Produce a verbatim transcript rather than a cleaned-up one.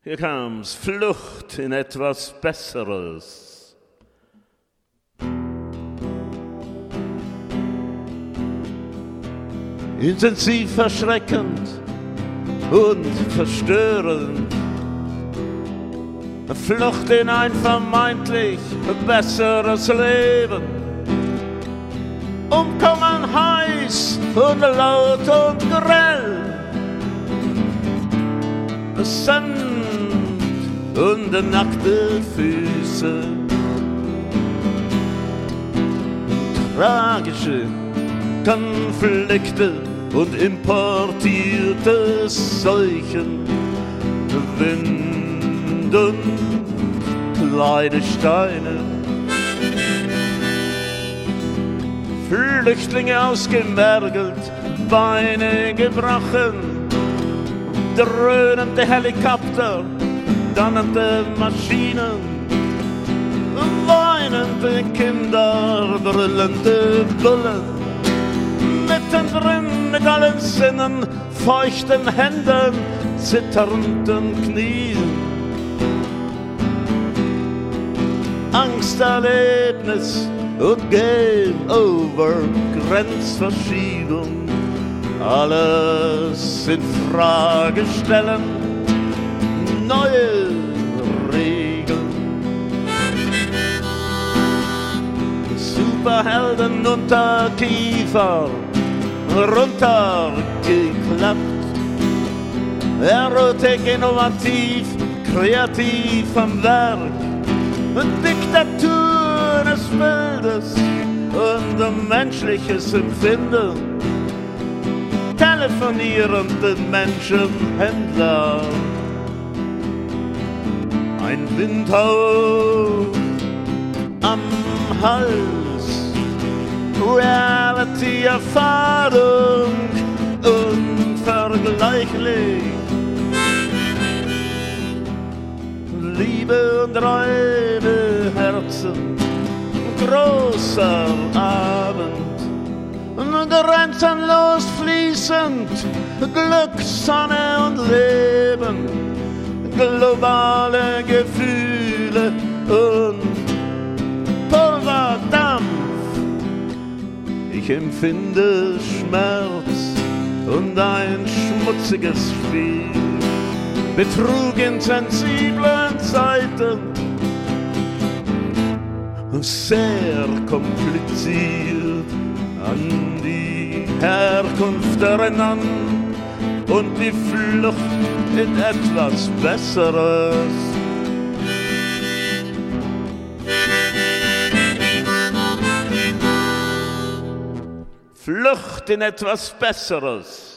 Hier kam's, Flucht in etwas Besseres. Intensiv erschreckend und verstörend. Flucht in ein vermeintlich besseres Leben. Umkommen heiß und laut und grell. Sand und nackte Füße. Tragische Konflikte und importierte Seuchen. Wind und kleine Steine. Flüchtlinge ausgemergelt, Beine gebrochen. Dröhnende Helikopter, donnernde Maschinen, weinende Kinder, brüllende Bullen, mittendrin mit allen Sinnen, feuchten Händen, zitternden Knien. Angsterlebnis und Game Over, Grenzverschiebung. Alles in Frage stellen, neue Regeln. Superhelden unter Kiefer, runtergeklappt. Erotik innovativ, kreativ am Werk. Diktatur des Bildes und menschliches Empfinden. Telefonierende Menschenhändler. Ein Windhauch am Hals. Reality-Erfahrung unvergleichlich. Liebe und reine Herzen, großer Abend. Grenzenlos fließend, Glück, Sonne und Leben, globale Gefühle und Pulverdampf. Ich empfinde Schmerz und ein schmutziges Spiel, Betrug in sensiblen Zeiten, sehr kompliziert. An die Herkunft erinnern und die Flucht in etwas Besseres. Flucht in etwas Besseres.